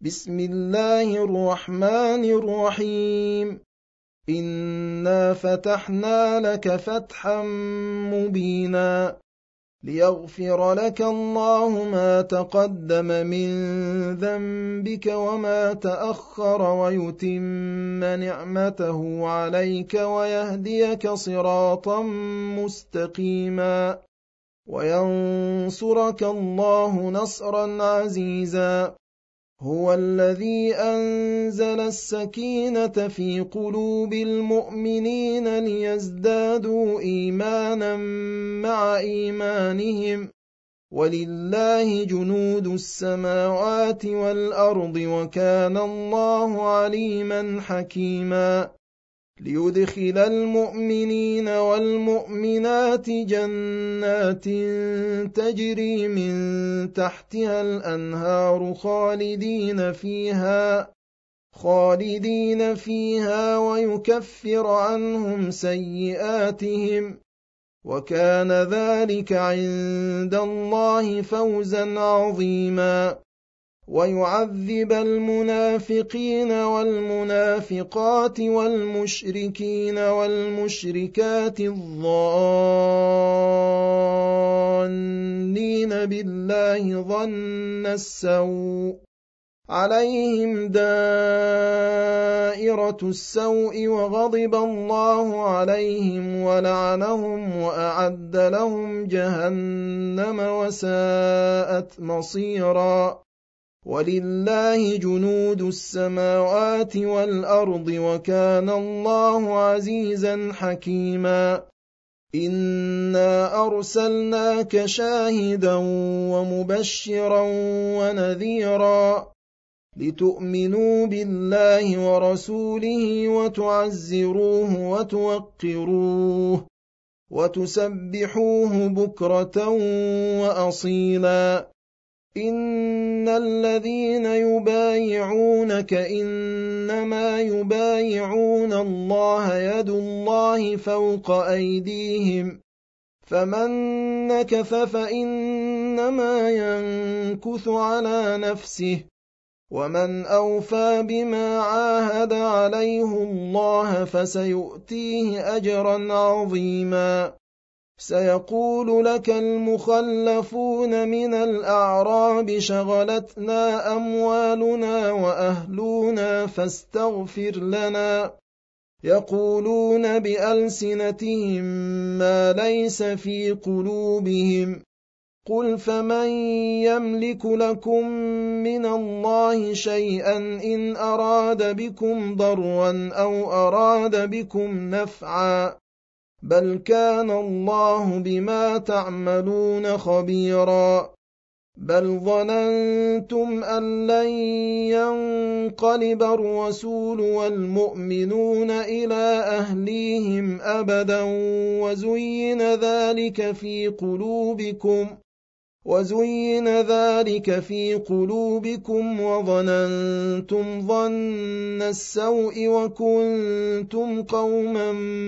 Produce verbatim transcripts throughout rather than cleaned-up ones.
بسم الله الرحمن الرحيم إنا فتحنا لك فتحا مبينا ليغفر لك الله ما تقدم من ذنبك وما تأخر ويتم نعمته عليك ويهديك صراطا مستقيما وينصرك الله نصرا عزيزا هو الذي أنزل السكينة في قلوب المؤمنين ليزدادوا إيمانا مع إيمانهم ولله جنود السماوات والأرض وكان الله عليما حكيما ليدخل المؤمنين والمؤمنات جنات تجري من تحتها الأنهار خالدين فيها خالدين فيها ويكفر عنهم سيئاتهم وكان ذلك عند الله فوزا عظيما ويعذب المنافقين والمنافقات والمشركين والمشركات الظانين بالله ظن السوء عليهم دائرة السوء وغضب الله عليهم ولعنهم وأعد لهم جهنم وساءت مصيرا ولله جنود السماوات والأرض وكان الله عزيزا حكيما إنا أرسلناك شاهدا ومبشرا ونذيرا لتؤمنوا بالله ورسوله وتعزروه وتوقروه وتسبحوه بكرة وأصيلا إن الذين يبايعونك إنما يبايعون الله يد الله فوق أيديهم فمن نكث فإنما ينكث على نفسه ومن أوفى بما عاهد عليه الله فسيؤتيه أجرا عظيما سيقول لك المخلفون من الأعراب شغلتنا أموالنا وأهلنا فاستغفر لنا يقولون بألسنتهم ما ليس في قلوبهم قل فمن يملك لكم من الله شيئا إن أراد بكم ضرا أو أراد بكم نفعا بل كان الله بما تعملون خبيرا بل ظننتم أن لن ينقلب الرسول والمؤمنون إلى أهليهم أبدا وزين ذلك في قلوبكم وزين ذلك في قلوبكم وظننتم ظن السوء وكنتم قوما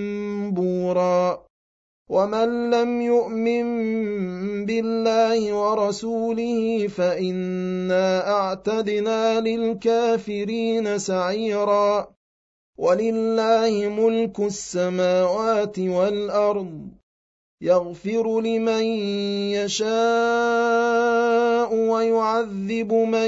بورا ومن لم يؤمن بالله ورسوله فإنا أعتدنا للكافرين سعيرا ولله ملك السماوات والأرض يغفر لمن يشاء ويعذب من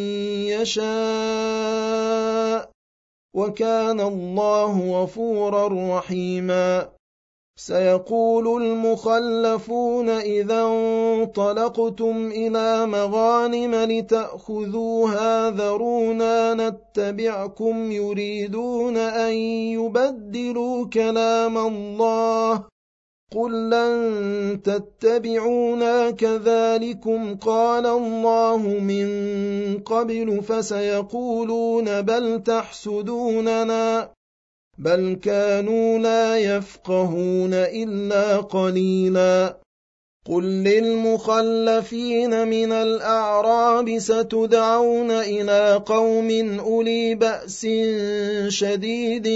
يشاء وكان الله غفورا رحيما سيقول المخلفون إذا انطلقتم إلى مغانم لتأخذوها ذرونا نتبعكم يريدون أن يبدلوا كلام الله قل لن تتبعونا كذلكم قال الله من قبل فسيقولون بل تحسدوننا بل كانوا لا يفقهون إلا قليلا قل للمخلفين من الأعراب ستدعون إلى قوم أولي بأس شديد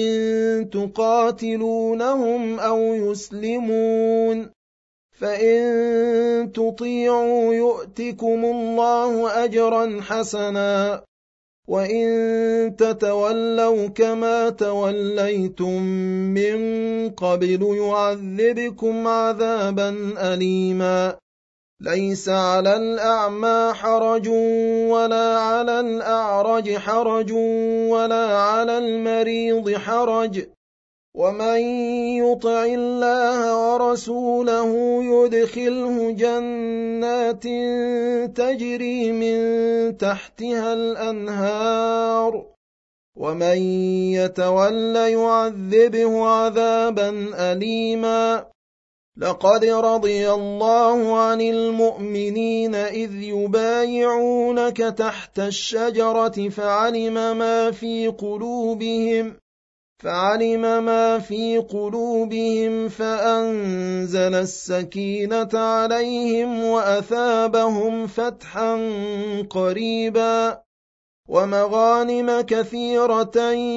تقاتلونهم أو يسلمون فإن تطيعوا يؤتكم الله أجرا حسنا وإن تتولوا كما توليتم من قبل يعذبكم عذابا أليما ليس على الأعمى حرج ولا على الأعرج حرج ولا على المريض حرج ومن يطع الله ورسوله يدخله جنات تجري من تحتها الأنهار ومن يتول يعذبه عذابا أليما لقد رضي الله عن المؤمنين إذ يبايعونك تحت الشجرة فعلم ما في قلوبهم فعلم ما في قلوبهم فأنزل السكينة عليهم وأثابهم فتحا قريبا ومغانم كثيرة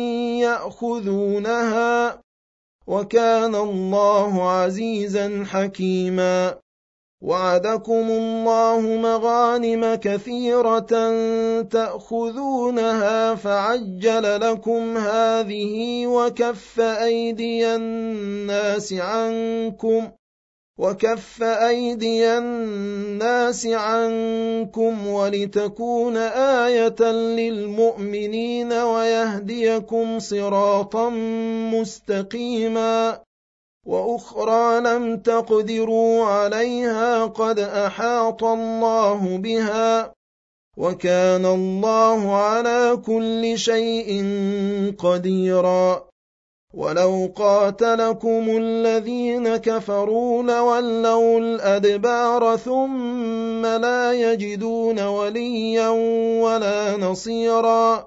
يأخذونها وكان الله عزيزا حكيما وعدكم الله مغانم كثيرة تأخذونها فعجل لكم هذه وكف أيدي الناس عنكم وكف أيدي الناس عنكم ولتكون آية للمؤمنين ويهديكم صراطا مستقيما وأخرى لم تقدروا عليها قد أحاط الله بها وكان الله على كل شيء قديرا ولو قاتلكم الذين كفروا لولوا الأدبار ثم لا يجدون وليا ولا نصيرا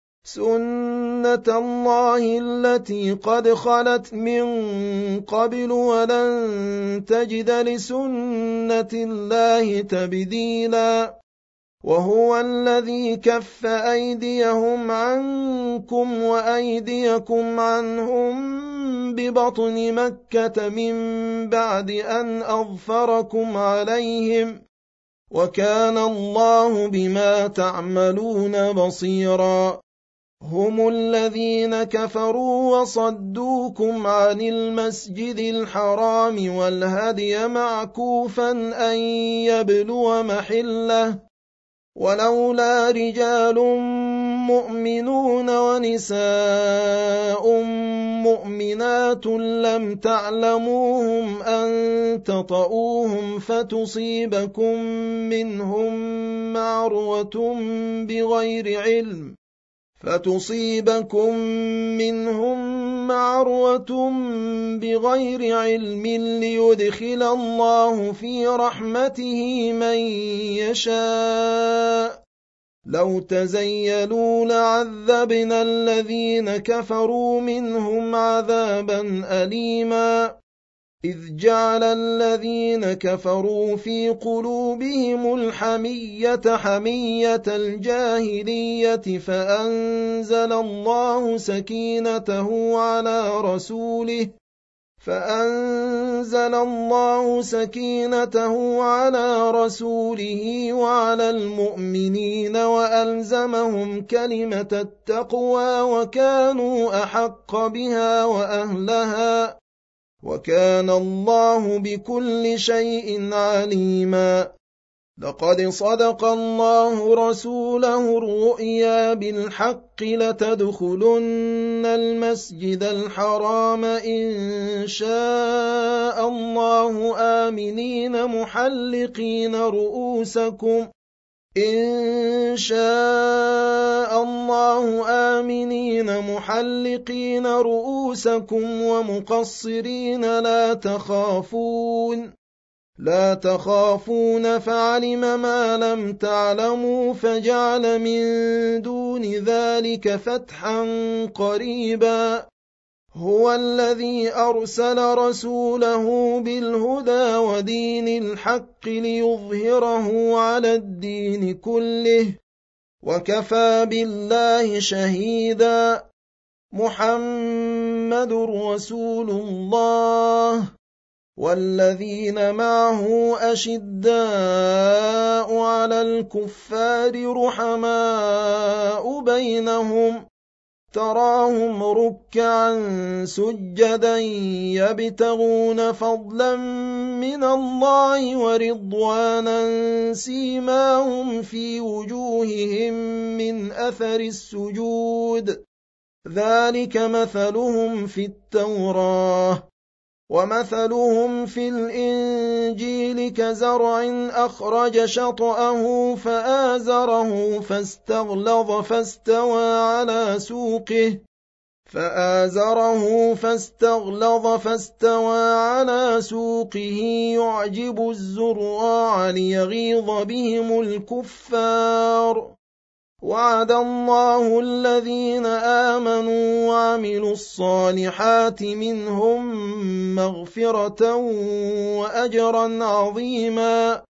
سنة الله التي قد خلت من قبل ولن تجد لسنة الله تبديلا وهو الذي كف أيديهم عنكم وأيديكم عنهم ببطن مكة من بعد أن أظفركم عليهم وكان الله بما تعملون بصيرا هم الذين كفروا وصدوكم عن المسجد الحرام والهدي معكوفا أن يبلغ محله ولولا رجال مؤمنون ونساء مؤمنات لم تعلموهم أن تطؤوهم فتصيبكم منهم معرة بغير علم فتصيبكم منهم معرة بغير علم ليدخل الله في رحمته من يشاء لو تزيلوا لعذبنا الذين كفروا منهم عذابا أليما إذ جعل الذين كفروا في قلوبهم الحمية حمية الجاهلية فأنزل الله سكينته على رسوله فأنزل الله سكينته على رسوله وعلى المؤمنين وألزمهم كلمة التقوى وكانوا أحق بها وأهلها وكان الله بكل شيء عليما لقد صدق الله رسوله الرؤيا بالحق لتدخلن المسجد الحرام إن شاء الله آمنين محلقين رؤوسكم إن شاء الله آمنين محلقين رؤوسكم ومقصرين لا تخافون لا تخافون فعلم ما لم تعلموا فجعل من دون ذلك فتحا قريبا هو الذي أرسل رسوله بالهدى ودين الحق ليظهره على الدين كله وكفى بالله شهيدا محمد رسول الله والذين معه أشداء على الكفار رحماء بينهم تراهم ركعا سجدا يبتغون فضلا من الله ورضوانا سيماهم في وجوههم من أثر السجود ذلك مثلهم في التوراة ومثلهم في الإنجيل كزرع أخرج شطأه فآزره فاستغلظ فاستوى على سوقه فآزره فاستغلظ فاستوى على سوقه يعجب الزراع ليغيظ بهم الكفار وعد الله الذين آمنوا وعملوا الصالحات منهم مغفرة وأجرا عظيما